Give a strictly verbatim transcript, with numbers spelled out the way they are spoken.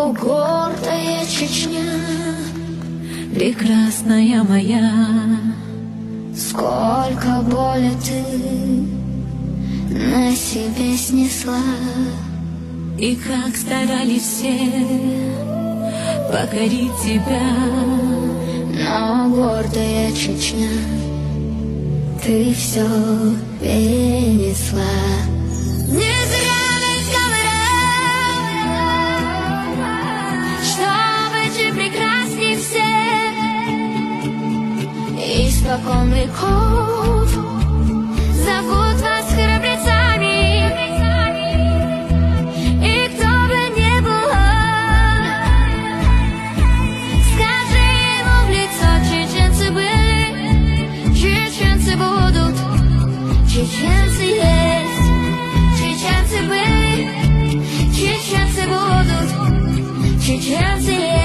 О, гордая Чечня, прекрасная моя, сколько боли ты на себе снесла, и как старались все покорить тебя. Но, гордая Чечня, ты все перенесла. Не зря ведь говорят, что быть прекрасней всех. Испокон веков зовут вас храбрецами. И кто бы ни был, скажи ему в лицо: чеченцы были, чеченцы будут, чеченцы есть, чеченцы были, чеченцы будут, чеченцы есть.